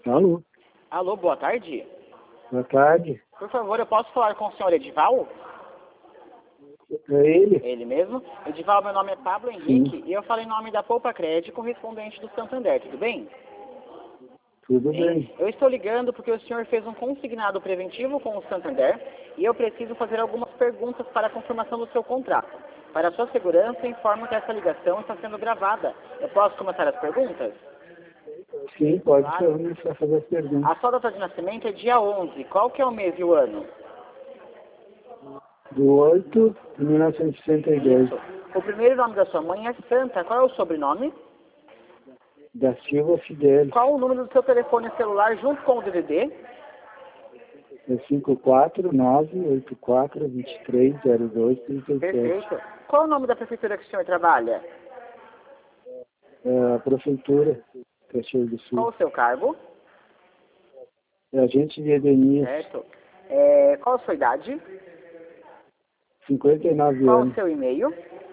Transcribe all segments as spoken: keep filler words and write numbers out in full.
Alô, Alô, boa tarde. boa tarde. Por favor, eu posso falar com o senhor Edival? É ele? Ele mesmo? Edival, meu nome é Pablo Henrique e eu falo em nome da Poupa Crédito, correspondente do Santander, tudo bem? Tudo Sim. bem. Eu estou ligando porque o senhor fez um consignado preventivo com o Santander e eu preciso fazer algumas perguntas para a confirmação do seu contrato. Para a sua segurança, informo que essa ligação está sendo gravada. Eu posso começar as perguntas? Sim, pode Claro. começar a fazer as perguntas. A sua data de nascimento é dia onze. Qual que é o mês e o ano? Do oito de mil novecentos e sessenta e dois. Isso. O primeiro nome da sua mãe é Santa. Qual é o sobrenome? Da Silva Fidelis. Qual o número do seu telefone celular junto com o D V D? É cinco quatro nove oito quatro dois três zero dois três sete. Perfeito. Qual o nome da prefeitura que o senhor trabalha? É a Prefeitura Caxias do Qual Sul. o seu cargo? É agente de Edenias. Certo. É, qual a sua idade? cinquenta e nove Qual o anos. seu e-mail?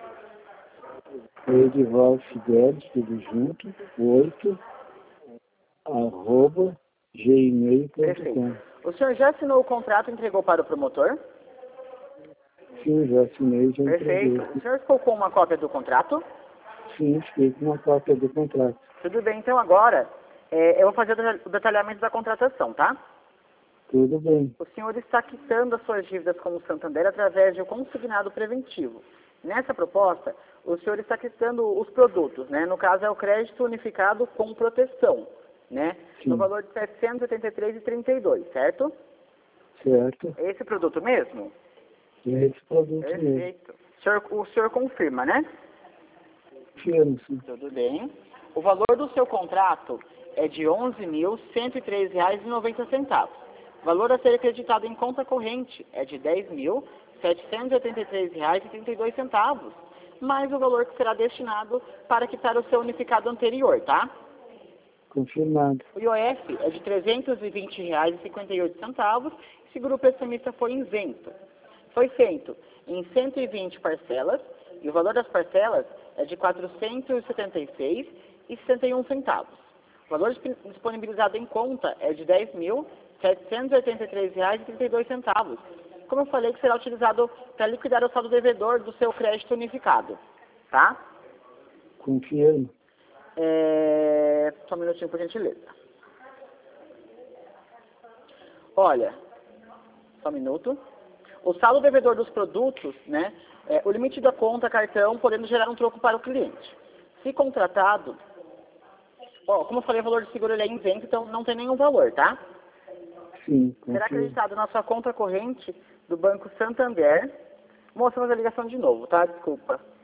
Edival Fidelis, tudo junto. oito arroba gmail ponto Perfeito. com. O senhor já assinou o contrato e entregou para o promotor? Sim, já assinei, já entreguei. Perfeito. O senhor ficou com uma cópia do contrato? Sim, fiquei com uma cópia do contrato. Tudo bem, então agora é, eu vou fazer o detalhamento da contratação, tá? Tudo bem. O senhor está quitando as suas dívidas com o Santander através de um consignado preventivo. Nessa proposta, o senhor está quitando os produtos, né? No caso é o crédito unificado com proteção, né? Sim. No valor de setecentos e oitenta e três reais e trinta e dois centavos, certo? Certo. É esse produto mesmo? É esse produto mesmo. Perfeito. O senhor, o senhor confirma, né? Firme, sim. Tudo bem. O valor do seu contrato é de onze mil cento e três reais e noventa centavos. O valor a ser acreditado em conta corrente é de dez mil setecentos e oitenta e três reais e trinta e dois centavos, mais o valor que será destinado para quitar o seu unificado anterior, tá? Confirmado. O I O F é de trezentos e vinte reais e cinquenta e oito centavos, seguro pessimista foi isento. Foi feito em cento e vinte parcelas e o valor das parcelas é de quatrocentos e setenta e seis reais e sessenta e um centavos. O valor disponibilizado em conta é de dez mil setecentos e oitenta e três reais e trinta e dois centavos. Como eu falei, que será utilizado para liquidar o saldo devedor do seu crédito unificado, tá? Confirmo. É... Só um minutinho, por gentileza. Olha, só um minuto. O saldo devedor dos produtos, né, é o limite da conta cartão, podendo gerar um troco para o cliente. Se contratado, ó, como eu falei, o valor de seguro ele é isento, então não tem nenhum valor, tá? Sim, Será confirmo. acreditado na sua conta corrente do Banco Santander. Moça, mas a ligação de novo, tá? Desculpa.